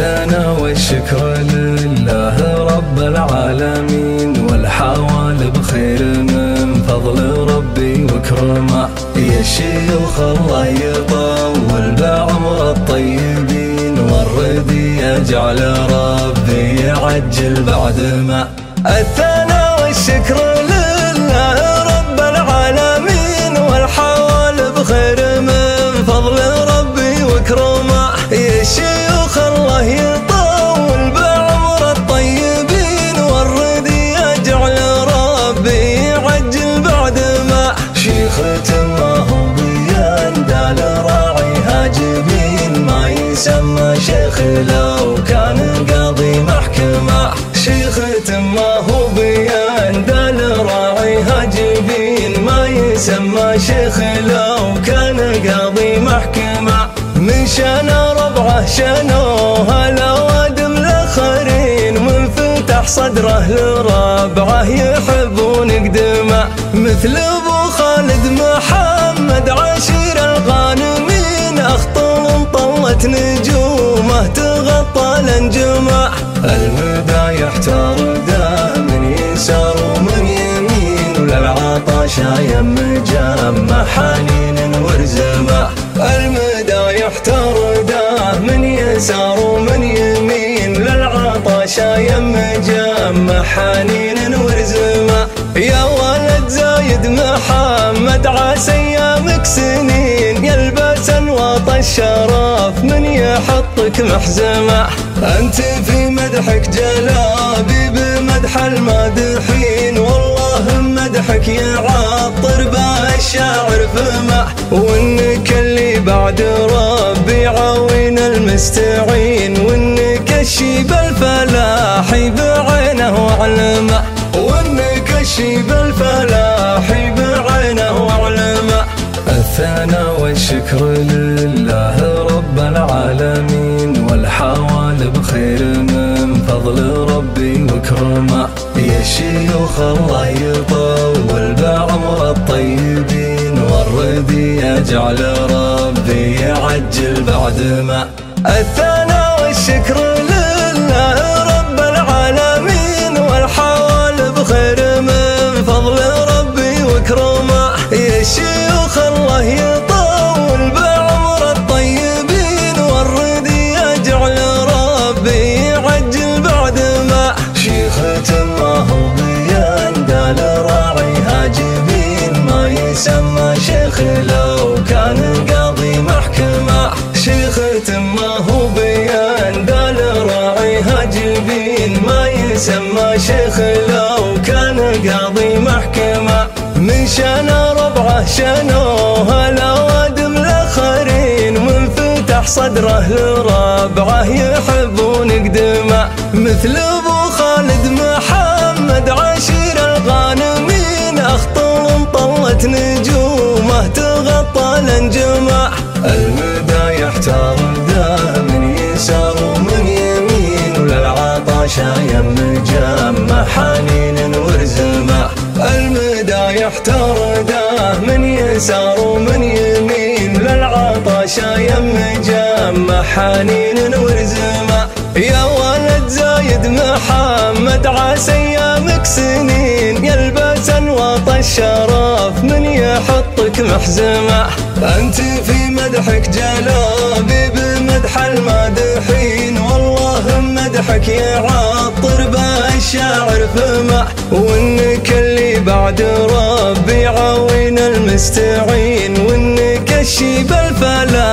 الثناء والشكر لله رب العالمين، والحوال بخير من فضل ربي وكرمه. يا شيوخ الله يطول بعمر الطيبين، والردي يجعل ربي يعجل بعد ما. الثناء والشكر لله رب العالمين، والحوال بخير من فضل ربي وكرمه. يا شيوخ الله يطول بعمر الطيبين، والردي يجعل ربي يعجل بعد ما. شيخ تمه بيندال راعي هاجبين، ما يسمى شيخ لو كان قاضي محكمة. شيخ تمه بيندال راعي هاجبين، ما يسمى شيخ لو كان قاضي محكمة. من شنا ربعه شنوها الأوادم الآخرين، وانفتح صدره لربعه يحبون قدمه. مثل أبو خالد محمد عشير الغانمين، أخطل طلت نجومه تغطى الأنجمة. المدايح ترده من يسار ومن يمين، وللعطش يمجمع حنين ورزمه. المدايح ترده من يسار ومن يمين، للعطش يمجمع حنين ورزمه. يا ولد زايد محمد عسى ايامك سنين، يلبس انواط الشرف من يحطك محزمه. انت في مدحك جلابي بمدح المادحين، والله مدحك يعطر بالشاعر فمه. وانك اللي بعد ربي عاون المستعين، وانك الشيب الفلاحي بعينه وعلمه. وانك الشيب الفلاحي بعينه وعلمه. الثناء والشكر لله رب العالمين، والحوال بخير من فضل ربي وكرمه. يا شيوخ الله يطول بعمر الطيبين، والردي يجعل ربي يعجل بعد ما. الثناء والشكر لله رب العالمين، والحوال بخير من فضل ربي وكرمه. يا شيوخ الله يطول بعمر الطيبين، والردي يجعل ربي يعجل بعد ما. شيخ تمه بيندال راعي هاجبين، ما يسمى شيخ لو كان قاضي محكمة. شيخ تمه بيندال راعي هاجبين، ما يسمى شيخ لو كان قاضي محكمة. من شنا ربعه شنوها الأوادم الآخرين، وانفتح صدره لربعه يحبون قدمه. مثل أبو خالد محمد عشير الغانمين، أخطل طلت نجومه تغطى الأنجمة. المدايح ترده من يسار ومن يمين، وللعطش يمجمع حنين ورزمه. المدايح ترده من يسار ومن يمين، للعطش يمجمع حنين ورزمه. يا ولد زايد محمد عسى ايامك سنين، يلبس انواط الشرف من يحطك محزمه. انت في مدحك جلابي بمدح المادحين، والله مدحك يعطر بالشاعر فمه. وانك اللي بعد ربي عاون المستعين، وانك الشيب الفلاحي